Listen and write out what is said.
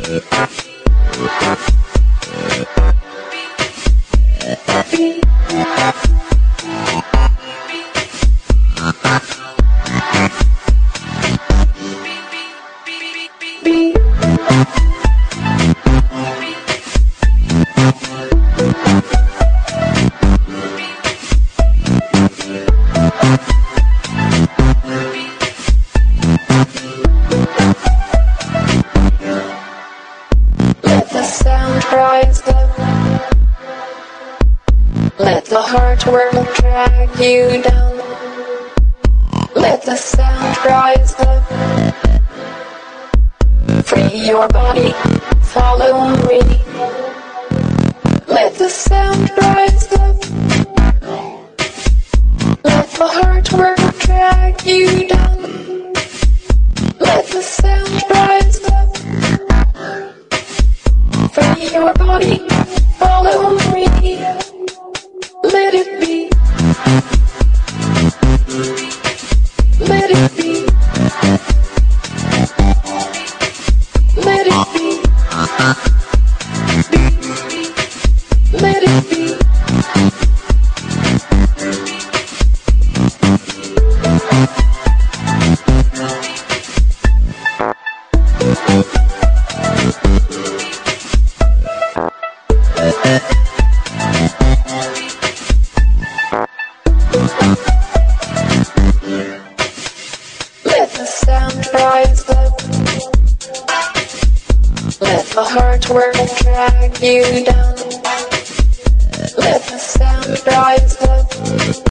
Let the sound rise up. Let the heart world drag you down. Let the sound rise up. Free your body, follow me. Let the sound rise up. Let the heart world drag you down. Let the sound rise up. Free your body, follow me. Let it be. Let it be. Let it be. Let it be. Let the sound rise up. Let the heart world drag you down. Let the sound rise up.